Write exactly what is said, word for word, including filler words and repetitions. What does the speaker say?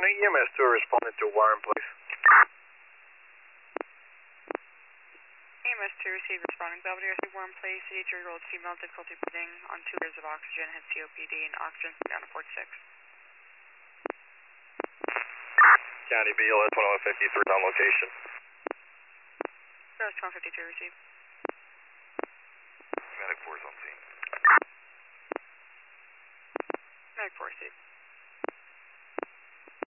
County, E M S two responding to Warren, please. E M S two received responding Belvedere three Warren Place, eighty-three year old female, difficulty breathing on two liters of oxygen, had C O P D and oxygen down to forty-six. County B L S twenty-one fifty-three on location. B L S twenty-one fifty-three received. Medic four is on scene. Medic four received.